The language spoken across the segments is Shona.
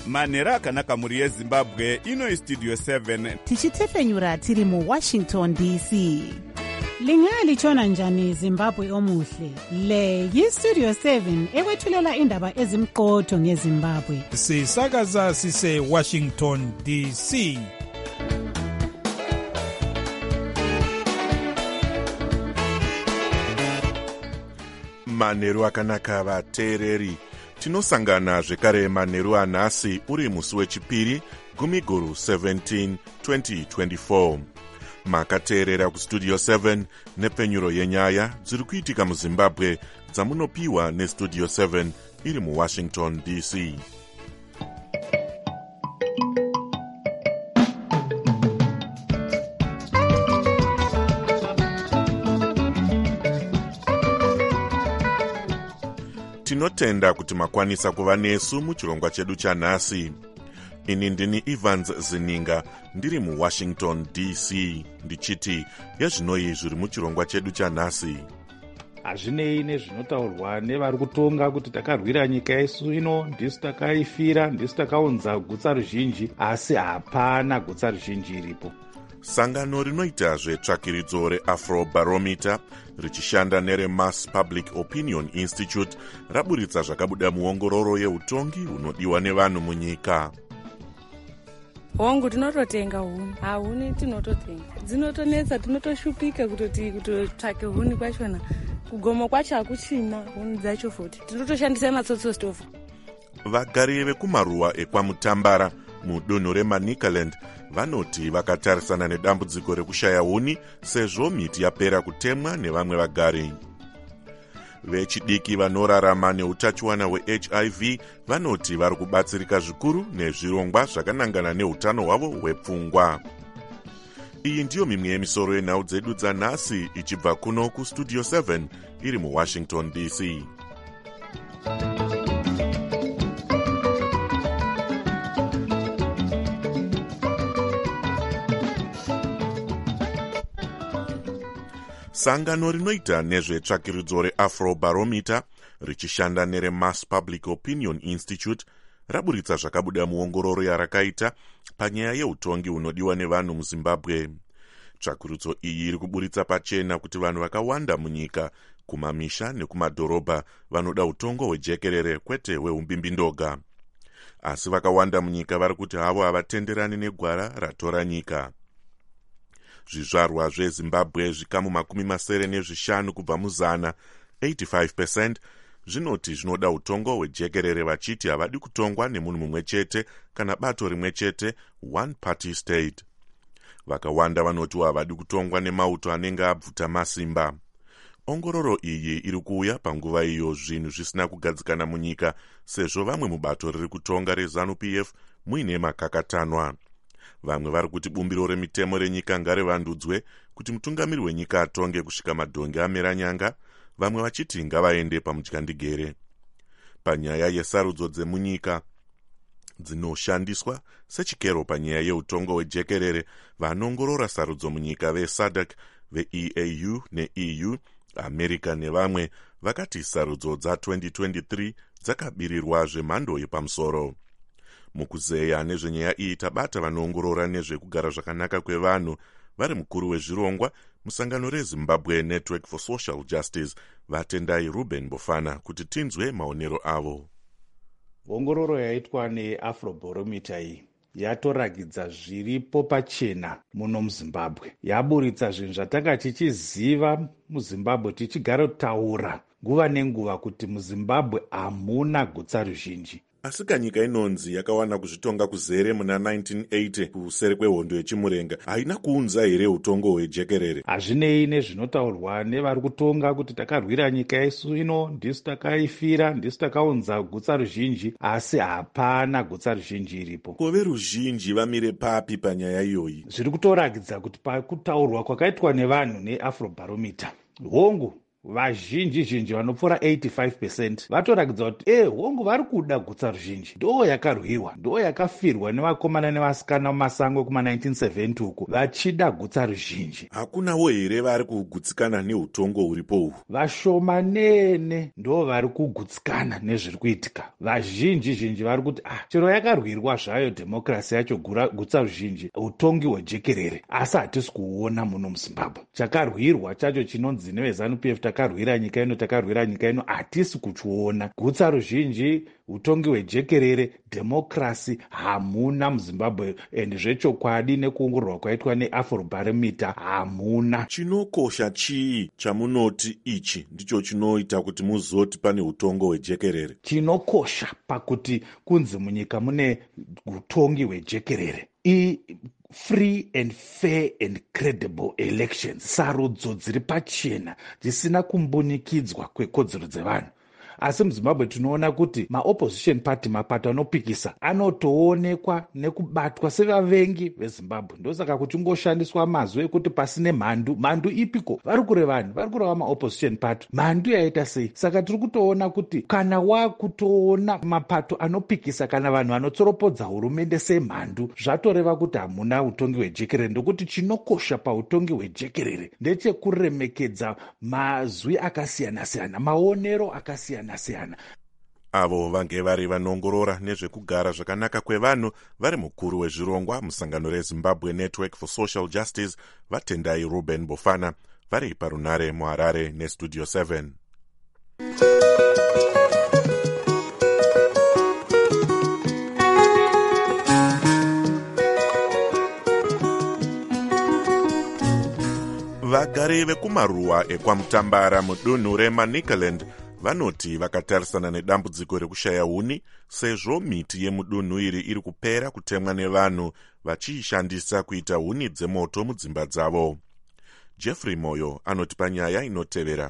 manhero akanaka mhuri yezimbabwe. Ino istudio 7 tichitefenyura tiri muwashington dc. Lingalitshona njani Zimbabwe omuhle? Le yistudio 7 ekwethulela indaba ezimqotho ngeZimbabwe. Sisakaza sise Washington DC. Manheru akanaka vateereri. Tinosangana zvekare manheru anhasi uri musi wechipiri gumiguru 17 2024. Makateerera kustudio 7 nepenyuro yenyaya dziri kuitika muZimbabwe dzamunopiwa nestudio 7 iri muWashington DC. Tinotenda kuti makwanisa kuva nesu muchirongwa chedu chanhasi. Ini ndini Evans Zininga ndiri muWashington DC ndichiti yezvinoi zviri muchirongwa chedu chanhasi. Hazvinei nezvinotaurwa nevari kutonga kuti takarwira nyika yesu ino, ndisu takaifira, ndisu takaunza gutsa ruzhinji, asi hapana gutsa ruzhinji iripo. Sangano rinoita zvetsvakiridzo reAfrobarometer richishanda nereMass Public Opinion Institute raburitsa zvakabuda muongororo yeutongi unodiwa nevanhu munyika. Hongu tinototenga huni, huni tinototenga, dzinotonetsa, tinotoshupika kutotsvake huni kwachona, kugomo kwacho hakuchina huni dzacho futi, tinotoshandisa matsotso stove. Vagari vekumaruwa ekwamutambara mudunhu reManicaland vanoti vakatarisana nedambudziko rekushaya huni sezvo miti yapera kutemwa nevamwe vagari. Vechidiki vanorarama neutachiwana hweHIV vanoti vari kubatsirika zvikuru nezvirongwa zvakanangana neutano hwavo hwepfungwa. Iyi ndiyo mimwe yemisoro yenhau dzedu dzanhasi ichibva kuno kustudio 7 iri muWashington DC. Sangano rinoita nezvetsvakiridzo reAfrobarometer richishanda nereMass Public Opinion Institute raburitsa zvakabuda muongororo yarakaita panyaya yeutongi unodiwa nevanhu muZimbabwe. Tsvakiridzo iyi iri kuburitsa pachena kuti vanhu vakawanda munyika, kumamisha nekumadhorobha, vanoda utongo hwejekerere kwete hweumbimbi-ndoga. Asi vakawanda munyika vari kuti havo havatenderani negwara ratora nyika. Zvizvarwa zveZimbabwe zvikamu 75 kubva muzana 85% zvinoti zvinoda utongo hwejekerere vachiti havadi kutongwa nemunhu mumwe chete kana bato rimwe chete, one party state. Vakawanda vanoti havadi kutongwa nemauto anenge abvuta masimba. Ongororo iyi iri kuuya panguva iyo zvinhu zvisina kugadzikana munyika sezvo vamwe mubato riri kutonga reZANU-PF muine makakatanwa. Vamwe vari kuti bumbiro remitemo renyika ngarevandudzwe kuti mutungamiri wenyika atonge kusvika madhonge amera nyanga, vamwe vachiti ngavaende pamutyandigere. Panyaya yesarudzo dzemunyika dzinoshandiswa sechikero panyaya yeutongo hwejekerere, vanongorora sarudzo munyika veSADC, veEAU neEU, America nevamwe vakati sarudzo dza2023 dzakabirirwa zvemhando yepamusoro. Mukuzeya nezvenyaya iyi tabata vanoongorora nezvekugara zvakanaka kwevanhu vari mukuru wezvirongwa musangano reZimbabwe Network for Social Justice vatendai Ruben Bofana kuti tinzwe maonero avo. Ongororo yaitwa neAfrobarometer iyi yatoragidza zviripo pachena muno muZimbabwe. Yaburitsa zvinhu zvatanga tichiziva muZimbabwe, tichigara kutaura nguva nenguva kuti muZimbabwe hamuna gutsa ruzhinji. Asi kanyika inonzi yakawana kuzvitonga kuzere muna 1980 kuseri kwehondo yechimurenga haina kuunza here utongo hwejekerere? Hazvinei nezvinotaurwa nevari kutonga kuti takarwira nyika yesu ino, ndisu takaifira, ndisu takaunza gutsa ruzhinji, asi hapana gutsa ruzhinji iripo. Kove ruzhinji vamire papi panyaya iyoyi? Zviri kutoragidza kuti pakutaurwa kwakaitwa nevanhu neAfrobarometer, hongu vazhinji vanopfuura 85% vatorakidza kuti hongu vari kuda gutsa ruzhinji. Ndo yakarwirwa, ndo yakafirwa nevakomana nevasikana mumasango kuma1970 uku vachida gutsa ruzhinji. Hakunawo here vari kugutsikana neutongo huripo uhu? Vashomanene ndo vari kugutsikana nezviri kuitika. Vazhinji vari kuti chero yakarwirwa zvayo dhemokirasi yacho gutsa ruzhinji, utongi hwejekerere, asi hatisi kuona muno muZimbabwe. Chakarwirwa chacho chinonzi neveZANU-PF takarwira nyika ino, hatisi kuchiona. Gutsa ruzhinji, utongi hwejekerere, dhemokirasi hamuna muZimbabwe, ende zvechokwadi nekuongororwa kwaitwa neAfrobarometer hamuna. Chinokosha chii chamunoti ichi ndicho chinoita kuti muzoti pane utongo hwejekerere? Chinokosha pakuti kunzi munyika mune utongi hwejekerere, free and fair and credible elections, sarudzo dziri pachena dzisina kumbunikidzwa kwekodzero dzevanhu. Asi muZimbabwe tinoona kuti maopposition party, mapato anopikisa, anotoonekwa nekubatwa sevavengi veZimbabwe. Ndosaka kuchingoshandiswa mazwi ekuti pasine mhandu ipiko. Vari kurevani? Vari kureva maopposition party. Mhandu yaita sei? Saka tiri kutoona kuti kana wakutoona mapato anopikisa kana vanhu vanotsoropodza hurumende semhandu, zvatoreva kuti hamuna utongi hwejekerere. Ndokuti chinokosha pautongi hwejekerere ndechekuremekedza mazwi akasiyana-siyana, maonero akasiyana-siyana. Avo vange vari vanongorora nezvekugara zvakanaka kwevanhu vari mukuru wezvirongwa musangano reZimbabwe Network for Social Justice, vaTendai Ruben Bofana, vari parunare muHarare neStudio 7. Vagari vekumaruwa ekwaMutambara mudunhu reManicaland vanoti vakatarisana nedambudziko rekushaya huni sezvo miti yemudunhu iri kupera kutemwa nevanhu vachiishandisa kuita huni dzemoto mudzimba dzavo. Jeffrey Moyo anoti panyaya inotevera.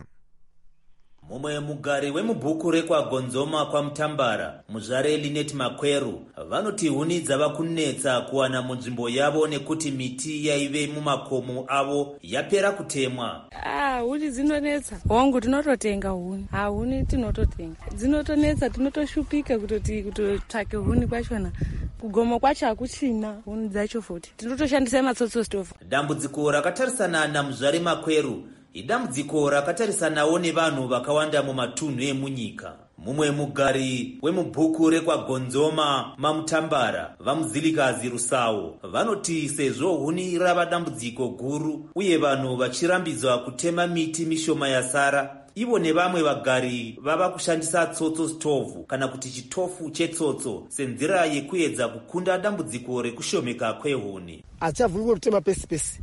Mumwe mugari wemubhuku rekwaGonzoma kwaMutambara, muzvare Linet Makweru, vanoti huni dzava kunetsa kuwana munzvimbo yavo nekuti miti yaive mumakomo avo yapera kutemwa. Huni dzinonetsa. Hongu tinototenga huni. Huni tinototenga. Dzinotonetsa, tinotoshupika kutotsvake huni kwachona. Kugomo kwacho hakuchina huni dzacho futi. Tinotoshandisa matsotso stove. Dambudziko rakatarisana namuzvare Makweru idambudziko rakatarisanawo nevanhu vakawanda mumatunhu emunyika. Mumwe mugari wemubhuku rekwaGonzoma maMutambara, vaMuzilikazi Rusawo, vanoti sezvo huni rava dambudziko guru uye vanhu vachirambidzwa kutema miti mishoma yasara, ivo nevamwe vagari vava kushandisa tsotso stovu kana kuti chitofu chetsotso senzira yekuedza kukunda dambudziko rekushomeka kwehuni. Achavhurwa kutema pesi.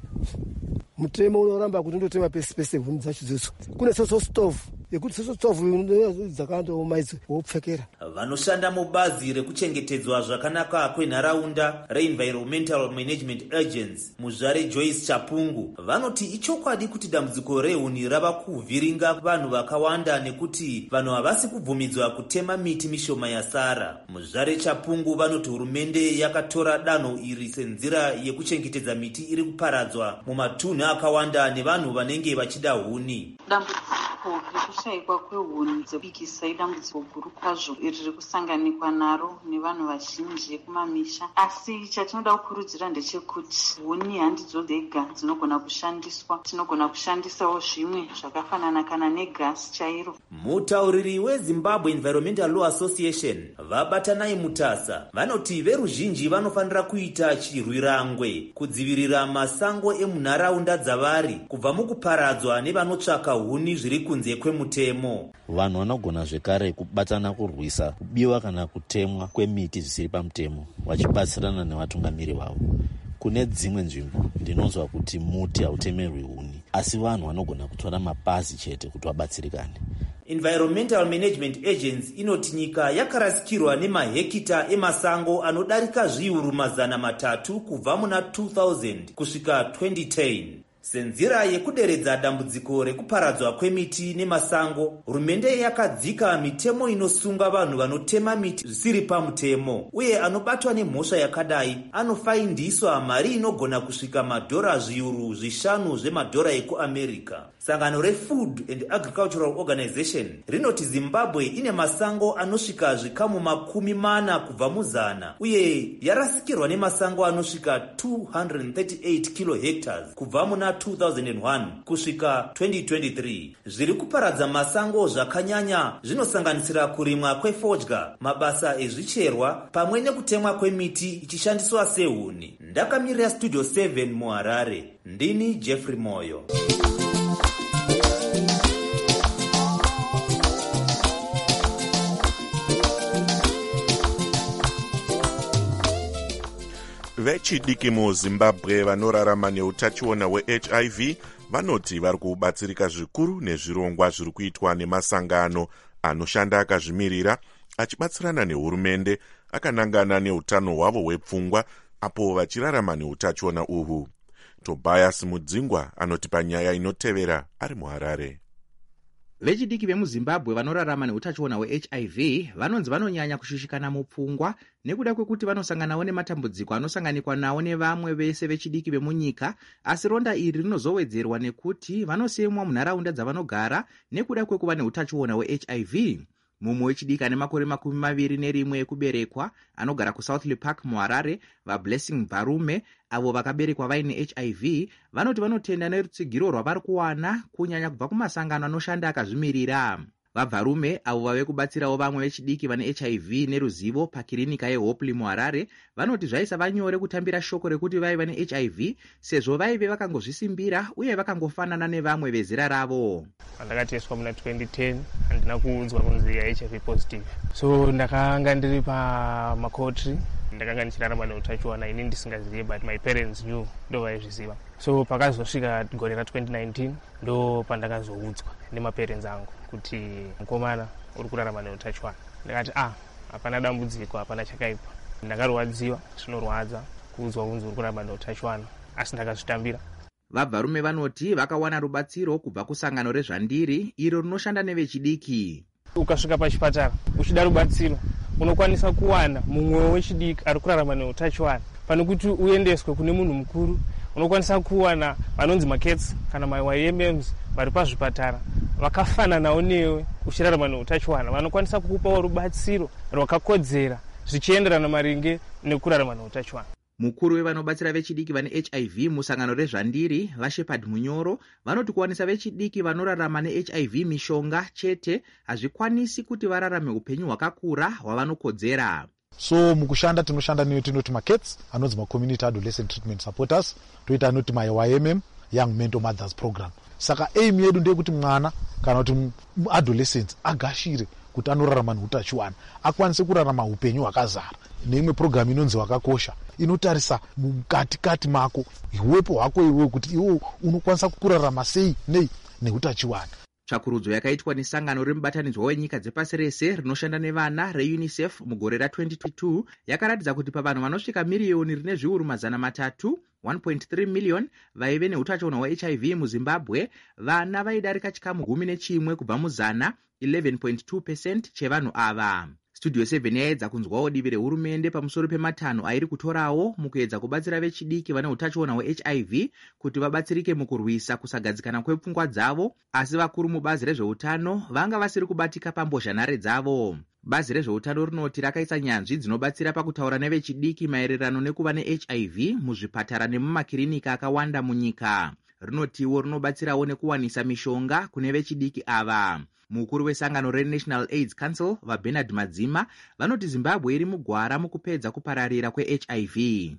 Mutemo unoramba kuti ndotema pesi huni dzacho dzodzo. Kune tsotso stovu yekuti tsotso stovu dzakandomaidzi wopfekera. Vanoshanda mubazi rekuchengetedzwa zvakanaka kwenharaunda reEnvironmental Management Agency, muzvare Joyce Chapungu, vanoti ichokwadi kuti dambudziko rehuni rava kuvhiringa vanhu vakawanda nekuti vanhu havasi kubvumidzwa kutema miti mishoma yasara. Muzvare Chapungu vanoti hurumende yakatora danho iri senzira yekuchengetedza miti iri kuparadzwa mumatunhu akawanda nevanhu vanenge vachida huni. Dambudziko rekushayikwa kwehuni dzekubikisa idambudziko guru kwazvo iri rikusanganikwa naro nevanhu vazhinji kumamisha. Asi chatinoda kukurudzira ndechekuti huni handidzo dzega dzinogona kushandiswa, tinogona kushandisawo zvimwe zvakafanana kana negasi chairo. Mutauriri weZimbabwe Environmental Law Association, Vabatanai Mutasa, vanoti veruzhinji vanofanira kuita chirwirangwe kudzivirira masango emunharaunda dzavari kubva mukuparadzwa nevanotsvaka huni zviri kunze kwemutemo. Vanhu vanogona zvekare kubatana kurwisa kubiwa kana kutemwa kwemiti zvisiri pamutemo, vachibatsirana nevatungamiri vavo. Kune dzimwe nzvimbo ndinonzwa kuti muti hautemerwi huni, asi vanhu vanogona kutora mapazi chete kuti vabatsirikane. Environmental Management Agency inoti nyika yakarasikirwa nemahekita emasango anodarika zviuru 300 kubva muna 2000 kusvika 2010. Senzira yekuderedza dambudziko rekuparadzwa kwemiti nemasango, hurumende yakadzika mitemo inosunga vanhu vanotema miti zvisiri pamutemo, uye anobatwa nemhosva yakadai anofaindiswa mari inogona kusvika $5 zvemadhora ekuAmerica. Sangano reFood and Agricultural Organization rinoti Zimbabwe ine masango anosvika zvikamu 40 kubva muzana, uye yarasikirwa nemasango anosvika 238 kilohectares kubva muna 2001 kusvika 2023. Zviri kuparadza masango zvakanyanya zvinosanganisira kurimwa kwefodya, mabasa ezvicherwa pamwe nekutemwa kwemiti ichishandiswa sehuni. Ndakamirira Studio 7 muHarare, ndini Jeffrey Moyo. Vechidiki muZimbabwe vanorarama neutachiona hweHIV vanoti vari kubatsirika zvikuru nezvirongwa zviri kuitwa nemasangano anoshanda akazvimirira achibatsirana nehurumende akanangana neutano hwavo hwepfungwa apo vachirarama neutachiona uhu. Tobias Mudzingwa anotipa nyaya inotevera ari muHarare. Vechidiki vemuZimbabwe vanorarama neutachiona hweHIV vanonzi vanonyanya kushushikana mupfungwa nekuda kwekuti vanosanganawo nematambudziko anosanganikwa nawo nevamwe vese vechidiki vemunyika, asi ronda iri rinozowedzerwa nekuti vanosemwa munharaunda dzavanogara nekuda kwekuva neutachiona hweHIV. Mumwe wechidiki ane makore 21 ekuberekwa anogara kuSouthly Park muHarare, vaBlessing Varume avo vakaberekwa vaine HIV vanoti vanotenda nerutsigiro rwavari kuwana kunyanya kubva kumasangano anoshanda akazvimirira. VaBvarume avo vave kubatsirawo vamwe vechidiki vane HIV neruzivo pakirinika yeHopley muHarare vanoti zvaisa vanyore kutambira shoko rekuti vaiva neHIV sezvo vaive vakangozvisimbira uye vakangofanana nevamwe vezera ravo. Ndakateswa muna 2010 handina kuudzwa kunzi HIV positive, so ndakanga ndiri pamakotri, ndakanga ndichirarama neutachiona ini ndisingazive, but my parents knew, ndo vaizviziva. So pakazosvika gore ra2019 ndo pandakazoudzwa nemaparents angu kuti mukomana uri kurarama neutachiona. Ndakati hapana dambudziko, hapana chakaipa. Ndakarwadziwa, zvinorwadza kuudzwa kunzi uri kurarama neutachiona, asi ndakazvitambira. VaBvarume vanoti vakawana rubatsiro kubva kusangano rezvandiri iro rinoshanda nevechidiki. Ukasvika pachipatara uchida rubatsiro unokwanisa kuwana mumwe wechidiki ari kurarama neutachiona pane kuti uendeswe kune munhu mukuru. Unokwanisa kuwana vanonzi makets kana maYMMs vari pazvipatara vakafananawo newe uchirarama neutachiona, vanokwanisa kukupawo rubatsiro rwakakodzera zvichienderana maringe nekurarama neutachiona. Mukuru wevanobatsira vechidiki vane HIV musangano rezvandiri, vaShepard Munyoro, vanoti kuwanisa vechidiki vanorarama neHIV mishonga chete hazvikwanisi kuti vararame upenyu hwakakura hwavanokodzera. So mukushanda tinoshanda tinoti makets anonzi community adolescent treatment supporters, toita anoti maYMM young mental mothers program. Saka aim yedu ndeyekuti mwana kana kuti adolescents agashire kuti anorarama neutachiwana akwanise kurarama upenyu hwakazara. Neimwe program inonzi wakakosha inotarisa mukati mako iwepo hwako iwe kuti iwe unokwanisa kurarama sei neutachiwana. Tsvakurudzo yakaitwa nesangano remubatanidzwa wenyika dzepasi rese rinoshanda nevana reUNICEF mugore ra2022 yakaratidza kuti pavanhu vanosvika miriyoni rine zviuru 300, 1.3 million vaive neutachiona hweHIV muZimbabwe, vana vaidarika chikamu 11 kubva muzana, 11.2% chevanhu ava. Studio 7 yaedza kunzwawo divi rehurumende pamusoro pematanho airi kutorawo mukuedza kubatsira vechidiki vane utachiona hweHIV kuti vabatsirike mukurwisa kusagadzikana kwepfungwa dzavo, asi vakuru mubazi rezveutano vanga vasiri kubatika pambozhanhare dzavo. Bazi rezveutano rinoti rakaisa nyanzvi dzinobatsira pakutaura nevechidiki maererano nekuva neHIV muzvipatara nemumakirinika akawanda munyika. Rinotiwo rinobatsirawo nekuwanisa mishonga kune vechidiki ava. Mukuru wesangano reNational AIDS Council vaBernard Madzima vanoti Zimbabwe iri mugwara mukupedza kupararira kweHIV.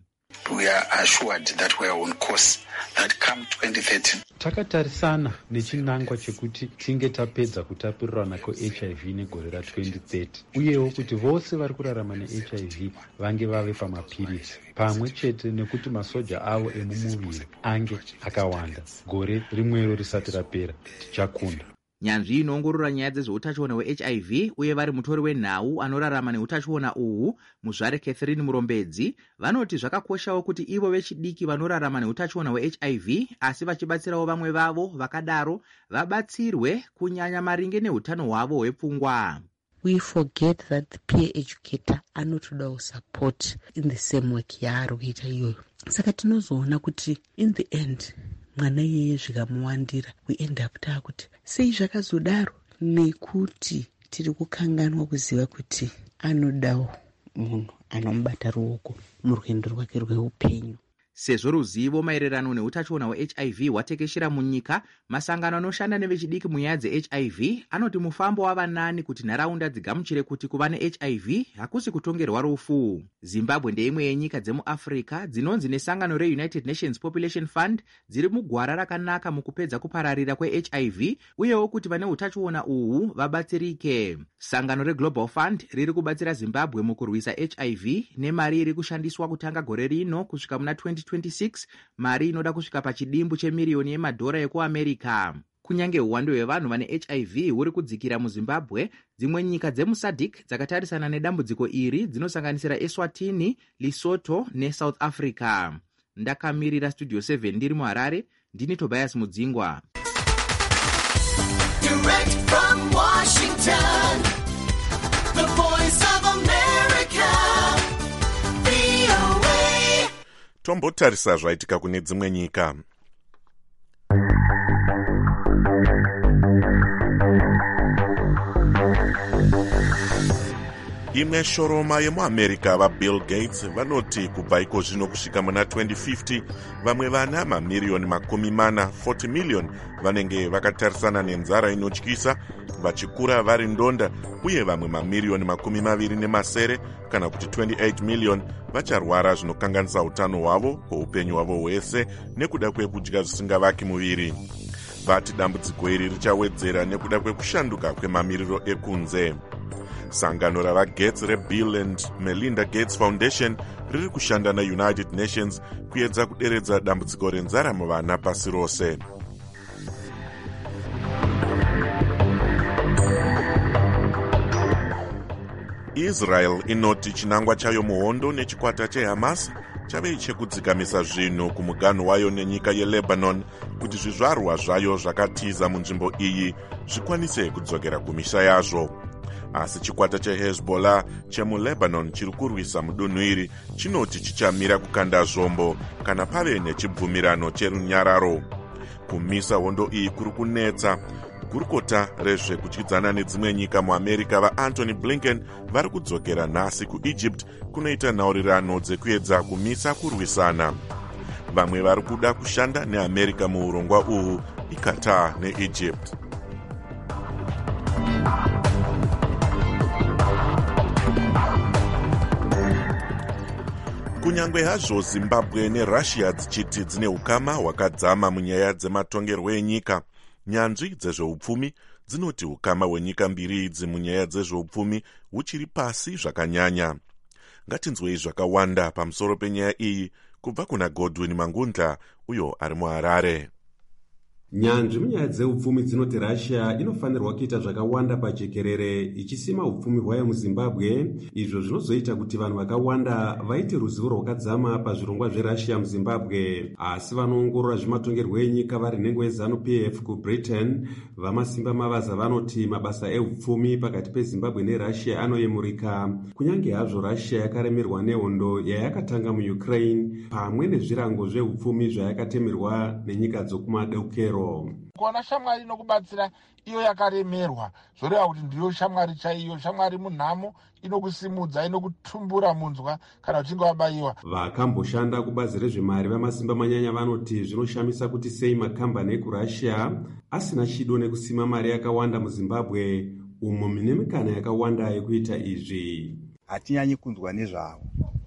We are assured that we are on course that come 2030. Takatarisana nechinangwa chekuti tinge tapedza kutapurirana kweHIV negore ra2030, uyewo kuti vose vari kurarama neHIV vange vave pamapirisi, pamwe chete nekuti masoja avo emumuviri ange akawanda. Gore rimwero risati rapera tichakunda. Nyanzvi inoongorora nyaya dzezveutachiona hweHIV uye vari mutori wenhau anorarama neutachiona uhu, muzvare Catherine Murombedzi, vanoti zvakakoshawo kuti ivo vechidiki vanorarama neutachiona hweHIV asi vachibatsirawo vamwe vavo vakadaro vabatsirwe kunyanya maringe neutano hwavo hwepfungwa. We forget that the peer educator anotodawo support in the same work yaari kuita iyoyo. Saka tinozoona kuti in the end mwana iyeye zvikamuwandira we end up taakuti sei zvakazodaro, nekuti tiri kukanganwa kuziva kuti anodawo munhu anomubata ruoko murwendo rwake rweupenyu. Sezvo ruzivo maererano neutachiona hweHIV hwatekeshera munyika, masangano anoshanda nevechidiki munyaya dzeHIV anoti mufambo wava nani kuti nharaunda dzigamuchire kuti kuva neHIV hakusi kutongerwa rufu. Zimbabwe ndeimwe yenyika dzemuAfrica dzinonzi nesangano reUnited Nations Population Fund dziri mugwara rakanaka mukupedza kupararira kweHIV uyewo kuti vane utachiona uhu vabatsirike. Sangano reGlobal Fund riri kubatsira Zimbabwe mukurwisa HIV nemari iri kushandiswa kutanga gore rino kusvika muna 2026, mari inoda kusvika pachidimbu chemiriyoni yemadhora ekuAmerica. Kunyange uwando hwevanhu vane HIV huri kudzikira muZimbabwe, dzimwe nyika dzemuSADC dzakatarisana nedambudziko iri dzinosanganisira Eswatini, Lesotho neSouth Africa. Ndakamirira Studio 7 ndiri muHarare, ndini Tobias Mudzingwa. Direct from Washington, the voice of America, VOA. Tombotarisa zvaitika kune dzimwe nyika. Imwe shoroma yemuAmerica vaBill Gates vanoti kubva iko zvino kusvika muna 2050 vamwe vana mamiriyoni 40 million vanenge vakatarisana nenzara inotyisa, vachikura vari ndonda, uye vamwe mamiriyoni 27 kana kuti 28 million vacharwara zvinokanganisa utano hwavo kweupenyu hwavo hwese nekuda kwekudya zvisingavaki muviri. Vati dambudziko iri richawedzera nekuda kwekushanduka kwemamiriro ekunze. Sangano ravaGates reBill and Melinda Gates Foundation riri kushanda naUnited Nations kuedza kuderedza dambudziko renzara muvana pasi rose. Israel inoti chinangwa chayo muhondo nechikwata cheHamas chave chekudzikamisa zvinhu kumuganhu wayo nenyika yeLebanon kuti zvizvarwa zvayo zvakatiza munzvimbo iyi zvikwanise kudzokera kumisha yazvo. Asi chikwata cheHezbollah chemuLebanon chiri kurwisa mudunhu iri chinoti chichamira kukanda zvombo kana pave nechibvumirano cherunyararo. Kumisa hondo iyi kuri kunetsa. Gurukota rezvekutyidzana nedzimwe nyika muAmerica vaAntony Blinken vari kudzokera nhasi kuEgypt kunoita nhaurirano dzekuedza kumisa kurwisana. Vamwe vari kuda kushanda neAmerica muurongwa uhu iQatar neEgypt. Kunyangwe hazvo Zimbabwe neRussia dzichiti dzine ukama hwakadzama munyaya dzematongerwo enyika, nyanzvi dzezveupfumi dzinoti ukama hwenyika mbiri idzi munyaya dzezveupfumi huchiri pasi zvakanyanya. Ngatinzwei zvakawanda pamusoro penyaya iyi kubva kuna Godwin Mangundla uyo ari muHarare. Nyanzvi munyaya dzeupfumi dzinoti Russia inofanirwa kuita zvakawanda pajekerere ichisima upfumi hwayo muZimbabwe, izvo zvinozoita kuti vanhu vakawanda vaite ruzivo rwakadzama pazvirongwa zveRussia muZimbabwe. Asi vanoongorora zvematongerwo enyika vari nhengo yeZANU-PF kuBritain vamasimba mavaza vanoti mabasa eupfumi pakati peZimbabwe neRussia anoyemurika, kunyange hazvo Russia yakaremerwa nehondo yayakatanga muUkraine pamwe nezvirango zveupfumi zvayakatemerwa nenyika dzokumadeukero. Kuona shamwari inokubatsira iyo yakaremerwa zvoreva kuti ndiyo shamwari chaiyo, shamwari munhamo inokusimudza, inokutumbura munzwa kana uchinge wabayiwa. Vakamboshanda kubazi rezvemari vamasimba manyanya vanoti zvinoshamisa kuti sei makambani ekuRussia asina chido nekusima mari yakawanda muZimbabwe umo mine mikana yakawanda yekuita izvi. Hatinyanyi kunzwa nezvavo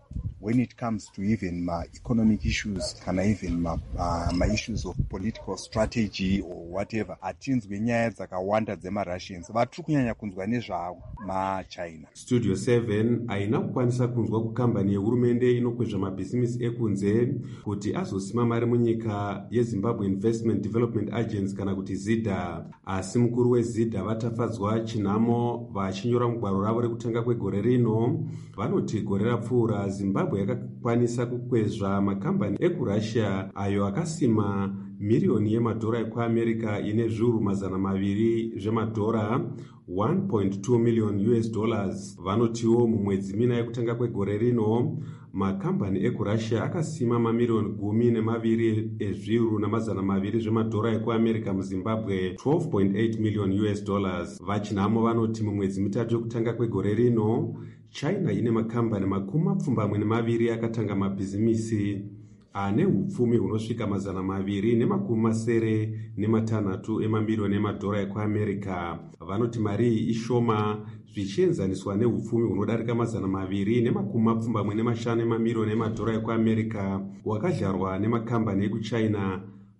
when it comes to even economic issues kana even issues of political strategy or whatever, hatinzwi nyaya dzakawanda dzemarussians. Vatiri kunyanya kunzwa nezvavo maChina. Studio 7 haina kukwanisa kunzwa kukambani yehurumende inokwezva mabhizimusi ekunze kuti azosima mari munyika yeZimbabwe Investment Development Agency kana kuti ZIDA, asi mukuru weZIDA vatafadzwa chinhamo vachinyora mugwaro ravo rekutanga kwegore rino. Vanoti gore rapfuura Zimbabwe yakakwanisa kukwezva makambani ekurussia ayo akasima miriyoni yemadhora ekuamerica ine zviuru mazana maviri zvemadhora, $1.2 million. Vanotiwo mumwedzi mina yekutanga kwegore rino makambani ekurussia akasima mamiriyoni 12 ezviuru namazana maviri zvemadhora ekuamerica muZimbabwe, $12.8 million. Vachinhamo vanoti mumwedzi mitatu yekutanga kwegore rino China ine makambani 22 akatanga mabhizimisi ane hupfumi hunosvika mazana maviri ne$260 emamiliyoni emadhora ekuamerica. Vanoti mari iyi ishoma zvichienzaniswa nehupfumi hunodarika mazana maviri ne$25 emamiliyoni emadhora ekuamerica hwakadyarwa nemakambani ekuchina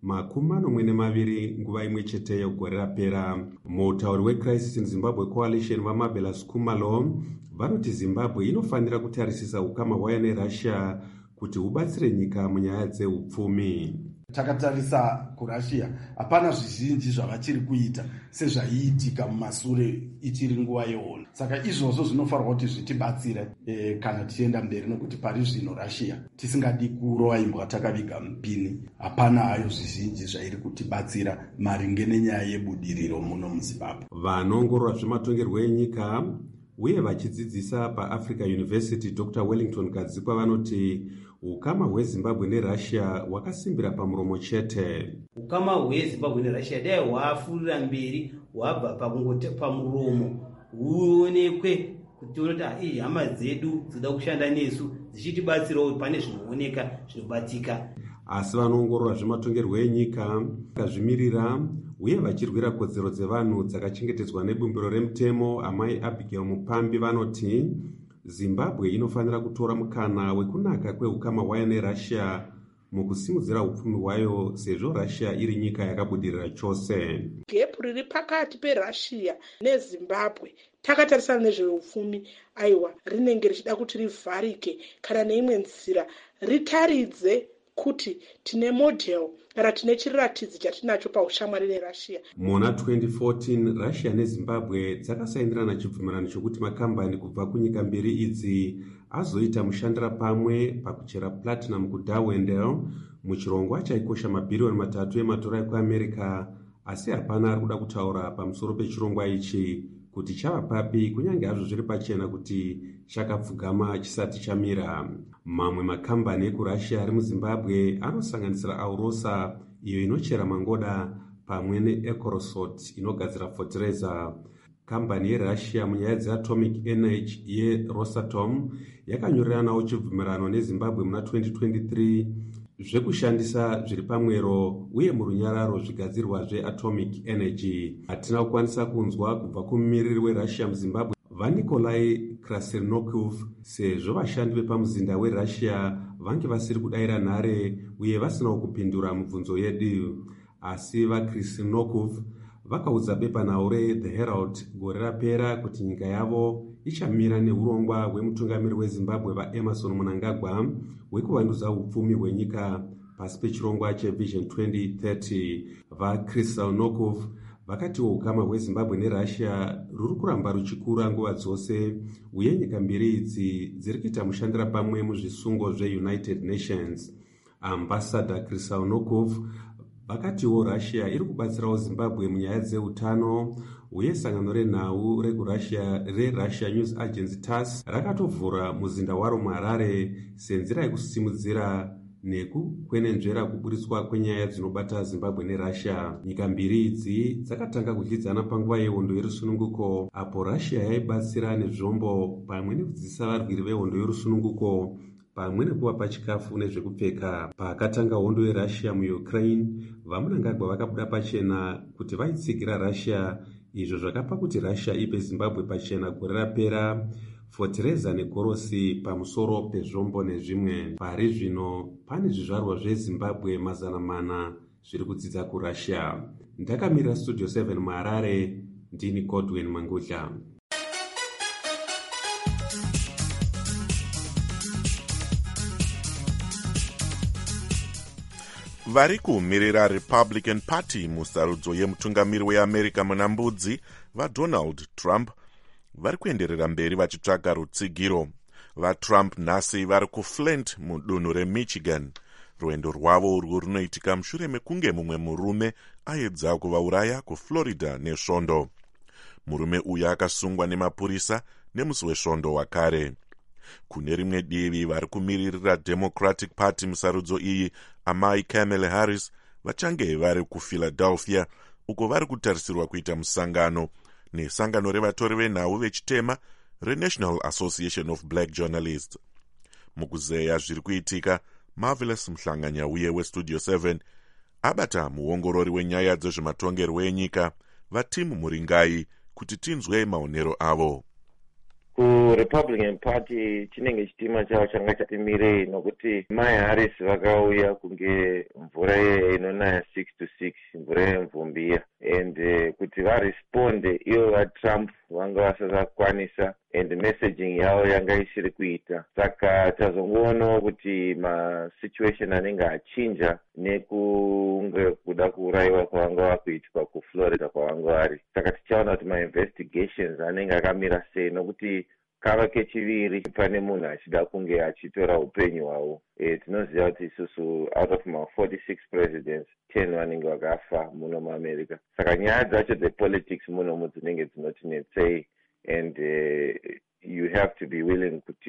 42 nguva imwe cheteyo gore rapera. Mutauri weCrisis in Zimbabwe Coalition vaMabela Skumalo vanoti Zimbabwe inofanira kutarisisa ukama hwayo neRussia kuti hubatsire nyika munyaya dzeupfumi. Takatarisa kuRussia hapana zvizhinji zvavachiri kuita sezvaiitika mumasure ichiri nguva yehondo. Saka izvozvo zvinofanirwa kuti zvitibatsire kana tichienda mberi, nokuti pari zvino Russia tisingadi kurova imbwa takaviga mupini. Hapana hayo zvizhinji zvairi kutibatsira maringe nenyaya yebudiriro muno muZimbabwe. Vanoongorora zvematongerwo enyika uye vachidzidzisa paAfrica University Dr. Wellington Kadzikwa vanoti ukama hweZimbabwe neRussia hwakasimbira pamuromo chete. Ukama hweZimbabwe neRussia dai hwafurira mberi hwabva pakungoti pamuromo huonekwe kuti unoti hama dzedu dzinoda kushanda nesu dzichitibatsirawo pane zvinooneka zvinobatika. Asi vanoongorora zvematongerwo enyika vakazvimirira uye vachirwira kodzero dzevanhu dzakachengetedzwa nebumbiro remutemo amai Abigail Mupambi vanoti Zimbabwe inofanira kutora mukana wekunaka kweukama hwayo neRussia mukusimudzira upfumi hwayo sezvo Russia iri nyika yakabudirira chose. Gepu riri pakati peRussia neZimbabwe takatarisana nezveupfumi aiwa rinenge richida kuti rivharike kana neimwe nzira ritaridze kuti tine model kana tine chiratidzi chatinacho paushamwari neRussia. Muna 2014 Russia neZimbabwe dzakasaindirana chibvumirano chokuti makambani kubva kunyika mbiri idzi azoita mushandira pamwe pakuchera platinum kuDarwendale muchirongwa chaikosha mabhiriyoni 3 emadhora ekuamerica, asi hapana ari kuda kutaura pamusoro pechirongwa ichi kuti chava papi, kunyange hazvo zviri pachena kuti chakapfugama chisati chamira. Mamwe makambani ekuRussia ari muZimbabwe anosanganisira Aurosa iyo inochera mangoda pamwe neEcorosot inogadzira fertilizer. Kambani yeRussia munyaya dzeatomic energy yeRosatom yakanyoreranawo chibvumirano neZimbabwe muna 2023 zvekushandisa zviri pamwero uye murunyararo zvigadzirwa zveatomic energy. Hatina kukwanisa kunzwa kubva kumumiriri weRussia muZimbabwe vaNikolai Krasnokov sezvo vashandi vepamuzinda weRussia vange vasiri kudayira nhare uye vasinawo kupindura mibvunzo yedu. Asi vaKrasnokov vakaudza bepanhau reThe Herald gore rapera kuti nyika yavo ichamira neurongwa hwemutungamiri weZimbabwe vaEmerson Mnangagwa hwekuvandudza upfumi hwenyika pasi pechirongwa cheVision 2030. VaKrasnokov vakatiwo ukama hweZimbabwe neRussia ruri kuramba ruchikura nguva dzose uye nyika mbiri idzi dziri kuita mushandira pamwe muzvisungo zveUnited Nations. Ambassador Krasnokov vakatiwo Russia iri kubatsirawo Zimbabwe munyaya dzeutano uye sangano renhau reRussia News Agency TASS rakatovhura muzinda waro muHarare senzira yekusimudzira nekukwenenzvera kuburitswa kwenyaya dzinobata Zimbabwe neRussia. Nyika mbiri idzi dzakatanga kudyidzana panguva yehondo yerusununguko apo Russia yaibatsira nezvombo pamwe nekudzidzisa varwiri vehondo yerusununguko pamwe nekuvapa chikafu nezvekupfeka. Pakatanga hondo yeRussia muUkraine, vaMnangagwa vakabuda pachena kuti vaitsigira Russia, izvo zvakapa kuti Russia ipe Zimbabwe pachena gore rapera Fortaleza nekorosi pamusoro pezvombo nezvimwe. Pari zvino pane zvizvarwa zveZimbabwe 400 zviri kudzidza kuRussia. Ndakamira Studio 7 muHarare, ndini Godwin Mangudla. vari kumirira Republican Party musarudzo yemutungamiri weAmerica muna mbudzi vaDonald Trump vari kuenderera mberi vachitsvaga rutsigiro. VaTrump nhasi vari kuFlint mudunhu reMichigan. Rwendo rwavo urwu runoitika mushure mekunge mumwe murume aedza kuvauraya kuFlorida nesvondo. Murume uyu akasungwa nemapurisa nemusi wesvondo wakare. Kune rimwe divi vari kumiririra Democratic Party musarudzo iyi amai Kamala Harris vachange vari kuPhiladelphia uko vari kutarisirwa kuita musangano nesangano revatori venhau vechitema reNational Association of Black Journalists. Mukuzeya zviri kuitika, Marvelous Mhlanganyauye weStudio 7 abata muongorori wenyaya dzezvematongerwo enyika vaTim Muringai kuti tinzwe maonero avo. kuRepublican Party chinenge chitima chavo changa chatimirei nokuti Mai Harris vakauya kunge mvura inonaya 6 to 6 mvura yemvumbiya and kuti varesponde ivo vaTrump vanga vasakwanisa and messaging yavo yanga isiri kuita. Saka tazongoonawo kuti masituation anenge achinja nekunge kuda kuurayiwa kwavanga vakuitwa kuFlorida kwavanga vari. Saka tichaona kuti mainvestigations anenge akamira sei nokuti kava kechiviri pane munhu achida kunge achitora upenyu hwavo. Tinoziva kuti isusu out of ma 46 presidents 10 vanenge vakafa muno muAmerica. Saka nyaya dzacho dzepolitics muno dzinenge dzinotinetsei and you have to be willing kuti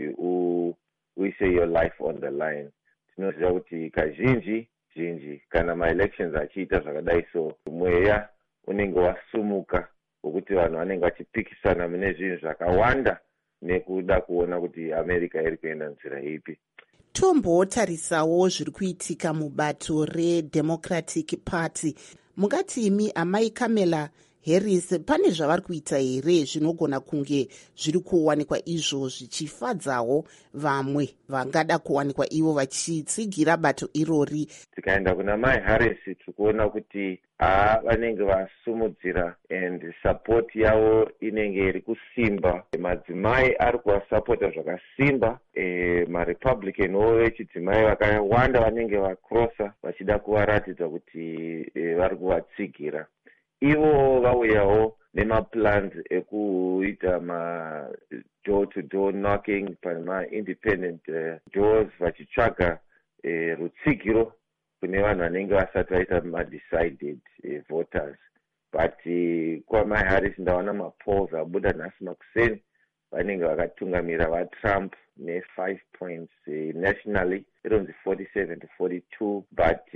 uise your life on the line. Tinoziva kuti kazhinji kana ma-elections achiita zvakadai so mweya unenge wasumuka wokuti vanhu vanenge vachipikisana mune zvinhu zvakawanda nekuda kuona kuti America iri kuenda nzira ipi. Tombotarisawo zviri kuitika mubato reDemocratic Party. Mungati imi amai Kamala Harris pane zvavari kuita here zvinogona kunge zviri kuwanikwa izvo zvichifadzawo vamwe vangada kuwanikwa ivo vachitsigira bato irori? Tikaenda kuna Mai Harris tikuona kuti vanenge vasumudzira and support yavo inenge iri kusimba. Madzimai ari kuvasapota zvakasimba. MaRepublican wo vechidzimai vakawanda vanenge vakrosa vachida kuvaratidza kuti vari kuvatsigira. Ivo vauyawo nemaplans ekuita ma-door-to-door knocking pama-independent doors vachitsvaga rutsigiro kune vanhu vanenge vasati vaita ma-decided voters. But kwaMai Harris ndawana mapolls abuda nhasi makuseni vanenge vakatungamira vaTrump ne5 points nationally ironzi 47 to 42 but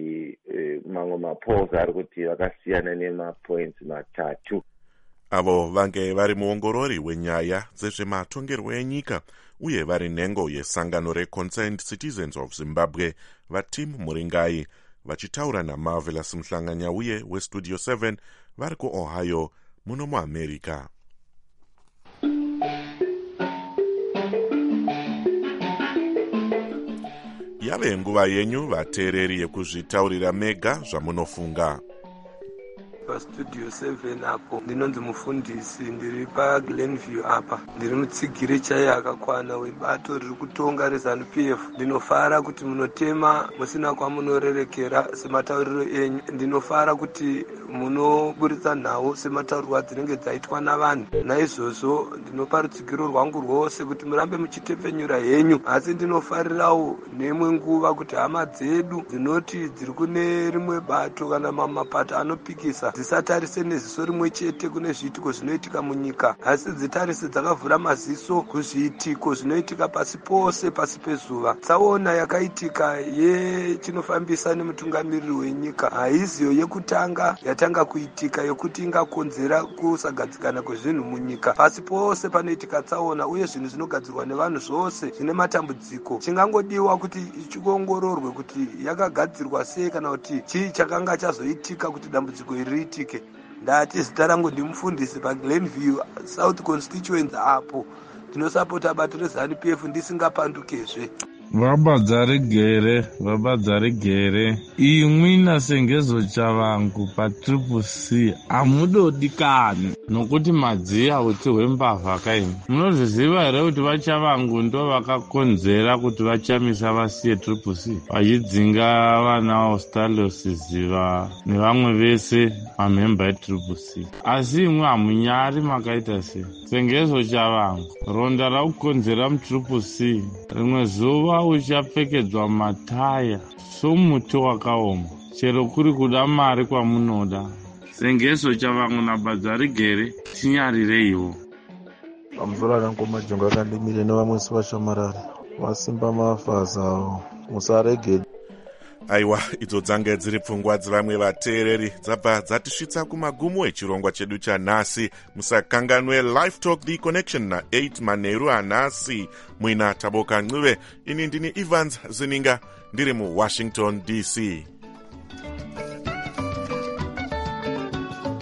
mamwe mapolls ari kuti vakasiyana nemapoints matatu. Avo vange vari muongorori wenyaya dzezvematongerwo enyika uye vari nhengo yesangano reConcerned Citizens of Zimbabwe vaTim Muringai vachitaura naMarvelous Mhlanganyauye weStudio 7 vari kuOhio muno muAmerica. Yave nguva yenyu vateereri yekuzvitaurira mega zvamunofunga. pastudio 7 apo ndinonzi mufundisi ndiri paGlenview apa ndiri mutsigiri chaiye akakwana webato riri kutonga reZANU-PF. Ndinofara kuti munotema musina kwamunorerekera sematauriro enyu. Ndinofara kuti munoburitsa nhau semataurirwo adzinenge dzaitwa navanhu. Naizvozvo ndinopa rutsigiro rwangu rwose kuti murambe muchitepfenyura henyu, asi ndinofarirawo nemwe nguva kuti hama dzedu dzinoti dziri kune rimwe bato kana mamapato anopikisa dzisatarise neziso rimwe chete kune zviitiko zvinoitika munyika, asi dzitarise dzakavhura maziso kuzviitiko zvinoitika pasi pose pasi pezuva. Tsaona yakaitika yechinofambisa nemutungamiriri wenyika haiziyo yekutanga yatanga kuitika yokuti ingakonzera kusagadzikana kwezvinhu munyika. Pasi pose panoitika tsaona uye zvinhu zvinogadzirwa nevanhu zvose zvine matambudziko. Chingangodiwa kuti ichiongororwe kuti yakagadzirwa sei kana kuti chii chakanga chazoitika kuti dambudziko iri riitike. Ndati zita rangu ndimufundisi paGlenview South Constituency apo ndinosapota bato reZANU-PF ndisingapandukezve. vabadzaregere imwina sengezo chavangu paTCC hamudodikani nokuti madziya uti hwembavha kaini. Munozviziva here kuti vachavangu ndo vakakonzera kuti vachamisa vasiye TCC vachidzinga vana Australos Ziva nevamwe vese mamhemba eTCC. Asi imwe hamunyari makaita se sengezo chavangu ronda rakukonzera muTCC rimwe zuva uchapfekedzwa mataya somuti wakaoma chero kuri kuda mari kwamunoda. Sengezo chavangu naBadzarigere tinyarireiwo. Pamusoro anangoma jongo akandimire nevamwesi vashamarari vasimba mafasa avo musarege. Aiwa, idzo dzange dziri pfungwa dzevamwe vateereri dzabva dzatisvitsa kumagumo echirongwa chedu chanhasi. Musakanganwe Live Talk The Connection na8 manheru anhasi. Mwina Taboka Ncube, ini ndini Evans Zininga ndiri muWashington DC.